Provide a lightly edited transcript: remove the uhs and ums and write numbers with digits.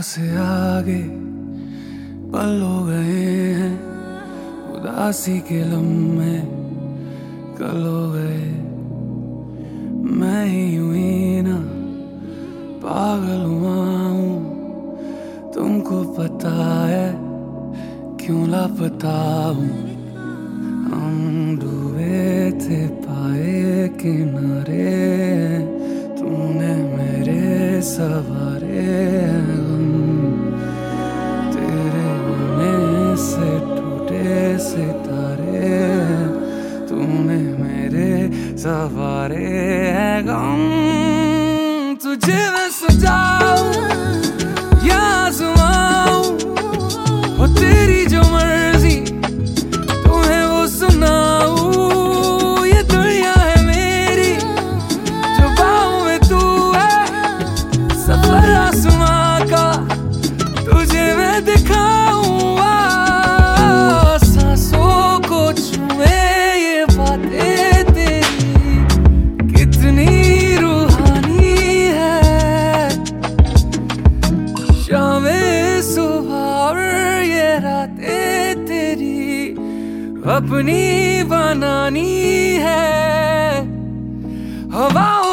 से आगे पल हो गए हैं, उदासी के लम्हे कल हो गए। मैं ही यूं ही ना पागल हुआ हूँ, तुमको पता है क्यों लापता हूँ। हम डूबे थे पाए किनारे, तूने मेरे सवारे गम। तेरे होने से टूटे सितारे, तूने मेरे सवारे है गम। तुझे मैं सजाऊं या आज़माऊं, हो तेरी जो मर्जी तुम्हें वो सुनाऊं। ये दुनिया है मेरी जो बाहों में तू है, सफर आसमां का तुझे मैं दिखाऊं। सांसों को छुए ये बातें तेरी कितनी रूहानी है। शामें सुबह और ये रातें तेरी अपनी बनानी है। हवाओं